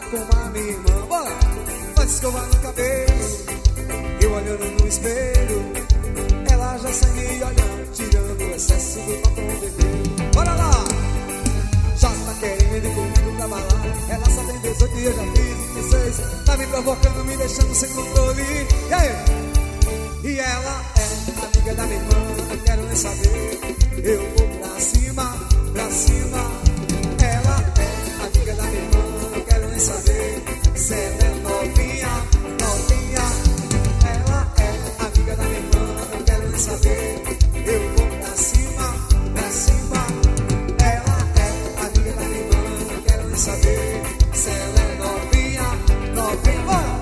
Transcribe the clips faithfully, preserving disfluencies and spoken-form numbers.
com a minha irmã. Bora! Vai escovar no cabelo, eu olhando no espelho, ela já sai me olhando, tirando o excesso do batom vermelho. Bora lá! Já tá querendo ir comigo pra balada, ela só tem dezoito e eu já fiz dezesseis. Tá me provocando, me deixando sem controle. E aí? E ela é amiga da minha irmã, não quero nem saber. Eu vou pra cima, pra cima. Ela é amiga da minha irmã, não quero nem saber. Se ela é novinha, novinha. Ela é amiga da minha irmã, não quero nem saber. Eu vou pra cima, pra cima. Ela é amiga da minha irmã, não quero nem saber. Se ela é novinha, novinha.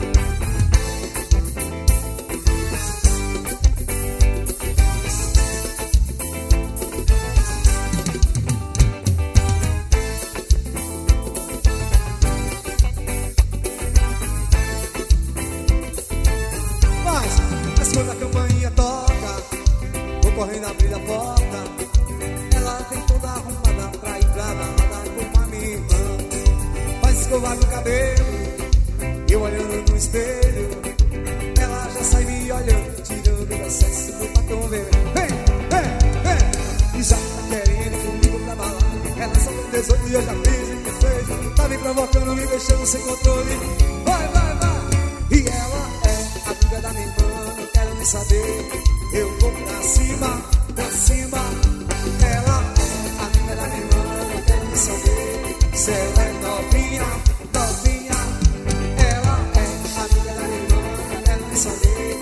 Quando a campainha toca, vou correndo abrir a porta. Ela vem toda arrumada pra ir pra balada com a minha irmã. Faz escovar no cabelo, eu olhando no espelho, ela já sai me olhando, tirando o excesso do batom vermelho. Vem, vem, vem! E já tá querendo comigo pra balada, ela só tem dezoito e eu já fiz dezesseis. Tá me provocando, me deixando sem controle. Vai, vai, vai! E ela é amiga da minha irmã, saber, eu vou pra cima, pra cima. Ela é amiga da minha irmã, não quero nem saber. Se ela é novinha, novinha. Ela é amiga da minha irmã, não quero nem saber.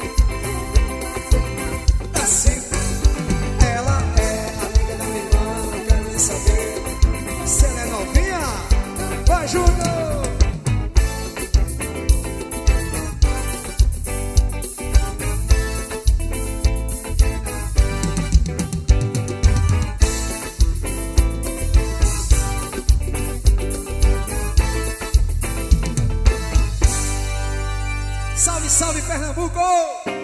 Pra cima. Ela é amiga da minha irmã, não quero nem saber. Se ela é novinha, vai junto. Salve, salve Pernambuco!